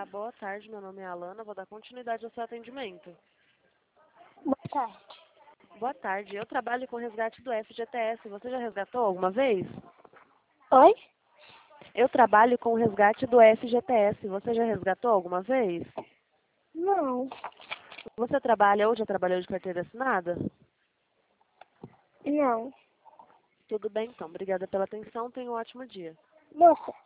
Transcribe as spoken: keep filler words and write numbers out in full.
Olá, boa tarde. Meu nome é Alana. Vou dar continuidade ao seu atendimento. Boa tarde. Boa tarde. Eu trabalho com resgate do F G T S. Você já resgatou alguma vez? Oi? Eu trabalho com o resgate do F G T S. Você já resgatou alguma vez? Não. Você trabalha ou já trabalhou de carteira assinada? Não. Tudo bem, então. Obrigada pela atenção. Tenha um ótimo dia. Moça.